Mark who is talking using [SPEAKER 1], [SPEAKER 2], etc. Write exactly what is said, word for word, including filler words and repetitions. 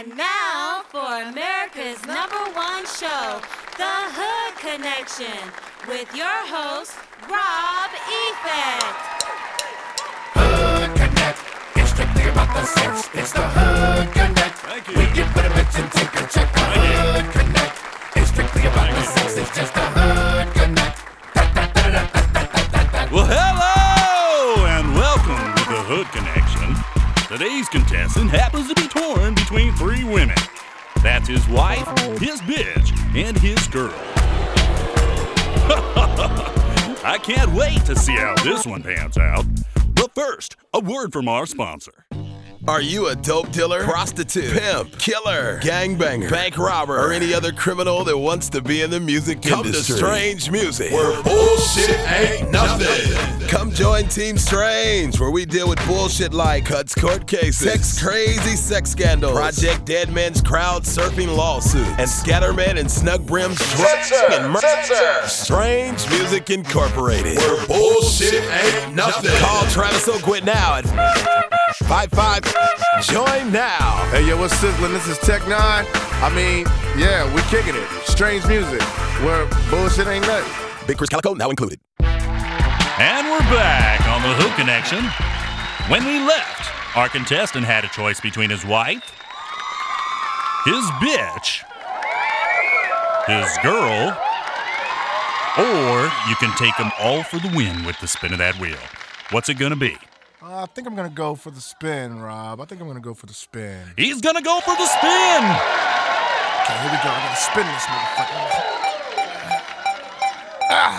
[SPEAKER 1] And now for America's number one show, The Hood Connection, with your host, Rob Effect.
[SPEAKER 2] Hood Connect, it's strictly about the sex. It's the Hood Connect.
[SPEAKER 3] Thank you.
[SPEAKER 2] We can put a bitch and take a check. The Hood Connect, it's strictly about the sex. It's just the Hood Connect.
[SPEAKER 3] Well, hello and welcome to the Hood Connection. Today's contestant happens to be torn between three women. That's his wife, his bitch, and his girl. I can't wait to see how this one pans out. But first, a word from our sponsor.
[SPEAKER 4] Are you a dope dealer, prostitute, pimp, killer, gangbanger, bank robber, or any other criminal that wants to be in the music Come industry? Come to Strange Music, where bullshit ain't nothing. Come join Team Strange, where we deal with bullshit like cuts court cases, sex crazy sex scandals, Project Dead Man's crowd surfing lawsuits, and Scatterman and Snug Brim's drugs and murder. Strange Music Incorporated, where bullshit ain't nothing. Call Travis O'Quit now at five five. Join now.
[SPEAKER 5] Hey, yo, what's sizzling? This is Tech Nine. I mean, yeah, we kicking it. Strange Music, where bullshit ain't nothing.
[SPEAKER 4] Big Chris Calico now included.
[SPEAKER 3] And we're back on the Hood Connection. When we left, our contestant had a choice between his wife, his bitch, his girl, or you can take them all for the win with the spin of that wheel. What's it gonna be?
[SPEAKER 5] Uh, I think I'm gonna go for the spin, Rob. I think I'm gonna go for the spin.
[SPEAKER 3] He's gonna go for the spin!
[SPEAKER 5] Okay, here we go. I gotta spin this motherfucker.